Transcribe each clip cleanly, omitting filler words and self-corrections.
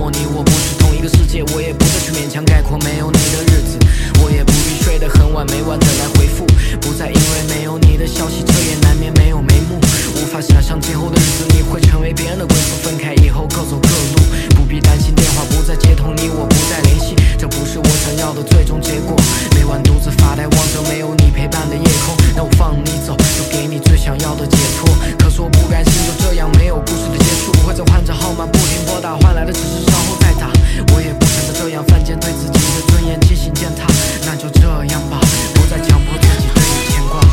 我你，我不是同一个世界，我也不再去勉强概括没有你的日子，我也不必睡得很晚，每晚等来回复，不再因为没有你的消息，这也难免没有眉目，无法想象今后的日子你会成为别人的归宿，分开以后各走各路，不必担心电话不再接通，你我不再联系，这不是我想要的最终结果，每晚独自发呆望着没有你陪伴的夜空，那我放你走，就给你最想要的解脱，可是我不甘心就这样没有故事的结束，不会再换着号码不停拨打，换来的只是稍后再打，我也不想再这样犯贱，对自己的尊严渐行渐踏，那就这样吧，不再强迫自己对你牵挂。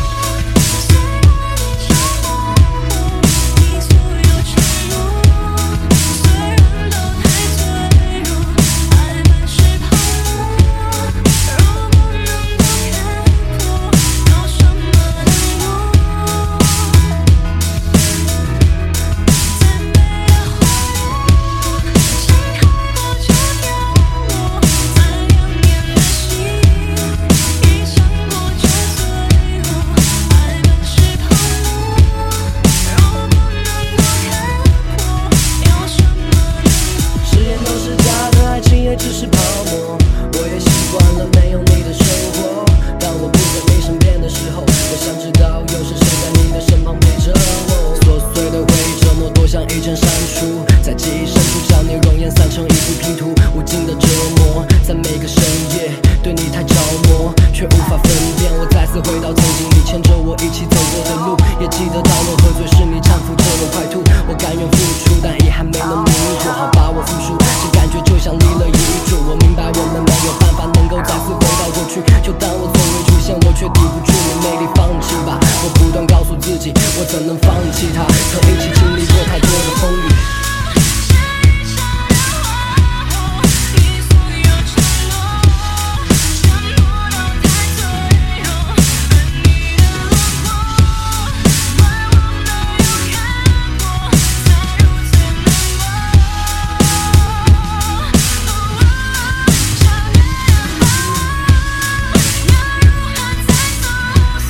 只是泡沫，我也习惯了没有你的生活。当我不在你身边的时候，我想知道又是谁在你的身旁陪着我。琐碎的回忆折磨，多像一阵删除，在记忆深处将你容颜散成一幅拼图，无尽的折磨，在每个深夜对你太着魔，却无法分辨。我再次回到曾经，你牵着我一起。